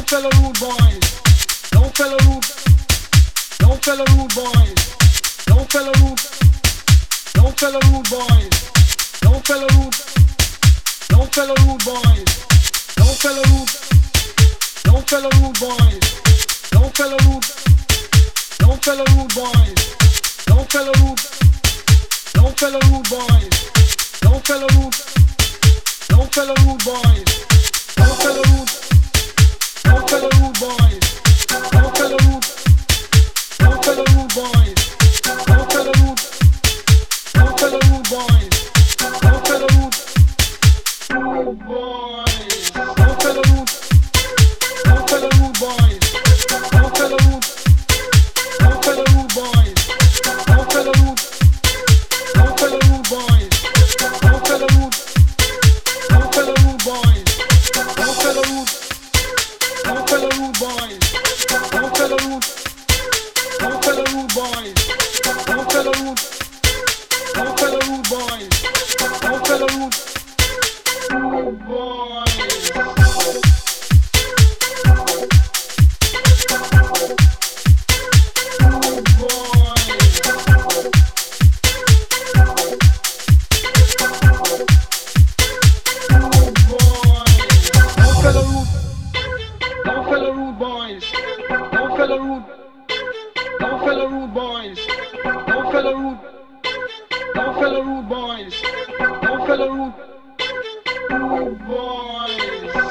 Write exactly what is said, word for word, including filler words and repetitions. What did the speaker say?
fellow rude boys. Don't fellow rude. Don't fellow rude boys. Don't fellow rude. Don't fellow rude boys. Don't fellow rude. Don't fellow rude boys. Don't fellow rude. Don't fellow rude boys. Don't fellow rude. Don't fellow rude boys. Don't fellow rude. Don't fellow rude boys. Don't fellow rude. Don't fellow rude boys. Don't fellow rude. Don't fellow rude boys. Don't fellow rude. Don't fellow rude boys. Don't fellow rude. Don't fellow rude boys. Don't fellow rude. Rude boys. Don't fellow rude. Don't fellow rude boys. Don't fellow rude. Don't fellow rude boys. Don't fellow rude. Don't fellow rude boys. Don't fellow rude. Don't fellow rude boys. Don't fellow rude. Don't fellow rude boys. Don't fellow rude. Don't fellow rude boys. Don't fellow rude. Don't fellow rude boys. Don't fellow rude. Rude boys. Don't fellow rude boys. Don't fellow rude. Rude boys.